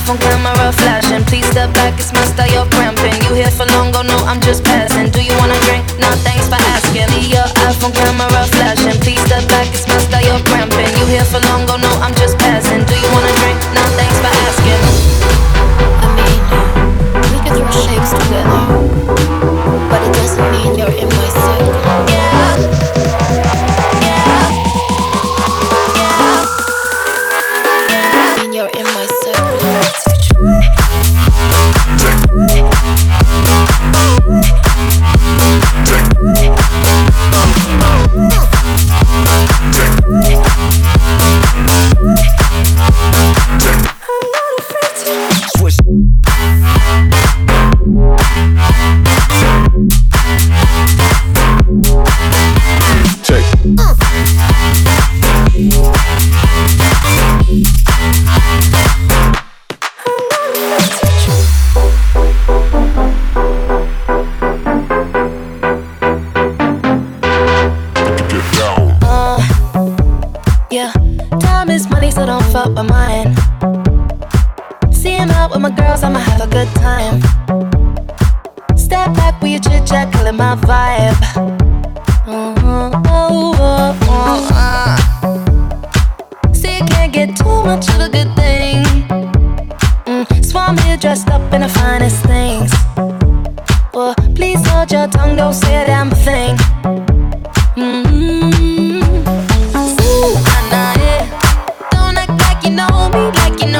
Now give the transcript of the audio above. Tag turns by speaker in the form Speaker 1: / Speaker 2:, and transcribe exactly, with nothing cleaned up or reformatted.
Speaker 1: iPhone camera flashing. Please step back, it's my style, you're cramping. You here for long, go no, I'm just passing. Do you wanna drink? No, thanks for asking. Me, your iPhone camera flashing. Please step back, it's my style, you're cramping. You here for long, go no, I'm just passing. Do you wanna drink? No, thanks for asking.
Speaker 2: I mean, we can throw shapes together, but it doesn't mean you're in my circle.
Speaker 1: Yeah, yeah, yeah, yeah.
Speaker 2: I mean, you're in my circle.
Speaker 3: Switch. Check.
Speaker 1: Uh, yeah, time is money, so don't fuck with mine. See him out with my girls, I'ma have a good time. Step back with your chit chat, killing my vibe. Uh-huh, oh, oh, oh, uh. See, you can't get too much of a good thing. Mm, so I'm here dressed up in the finest things. Well, please hold your tongue, don't say a damn thing. Mm-hmm. Ooh, nah, nah, yeah. Don't act like you know me, like you know